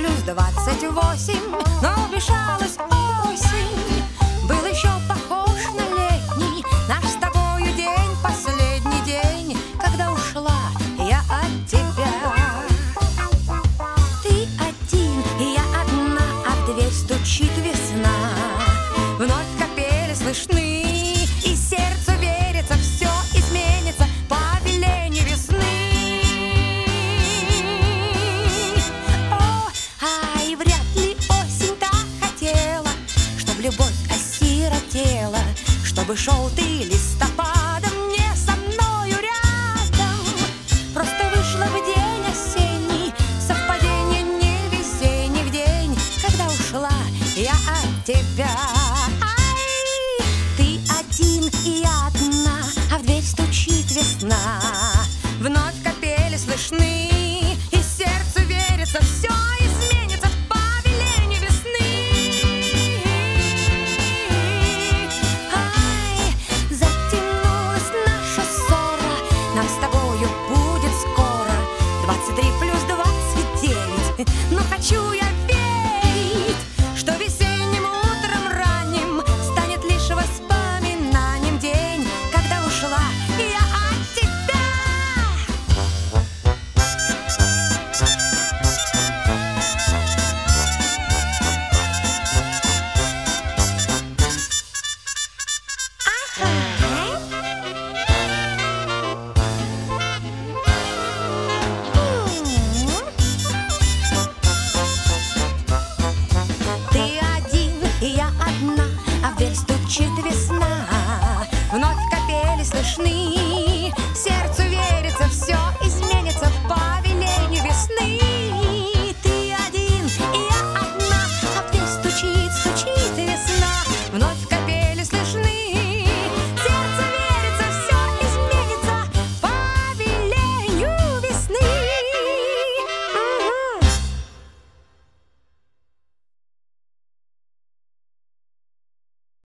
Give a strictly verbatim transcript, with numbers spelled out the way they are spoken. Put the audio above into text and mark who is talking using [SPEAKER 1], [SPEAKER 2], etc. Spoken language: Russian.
[SPEAKER 1] плюс двадцать восемь, но вмешалась осень. Был еще похож на летний наш с тобою день, последний день, когда ушла я от тебя. Ты один, и я одна, а в дверь стучит весна. Вновь капели слышны, и сердцу верится, все изменится по велению весны. О, ай, вряд ли осень так хотела, чтоб любовь осиротела, чтобы шел ты листопадом не со мною рядом. Просто вышла в день осенний, совпадение не весенних день, когда ушла я от тебя. Ай, ты один и я одна, а в дверь стучит весна. Вновь капели слышны, и сердцу верится, все изменится по велению весны. Ай, затянулась наша ссора, нам с тобою будет скоро двадцать три плюс двадцать девять, но хочу я